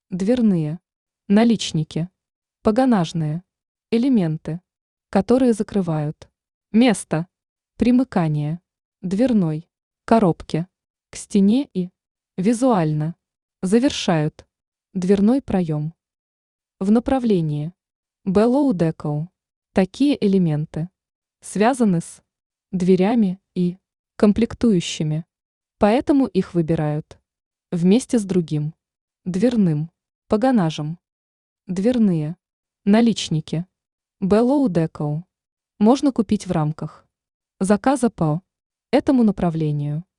дверные, наличники, погонажные, элементы, которые закрывают, место, примыкание, дверной, коробки, к стене и, визуально, завершают, дверной проем. В направлении, below decal, такие элементы связаны с дверями и комплектующими, поэтому их выбирают вместе с другим дверным погонажем. Дверные наличники below decal можно купить в рамках заказа по этому направлению.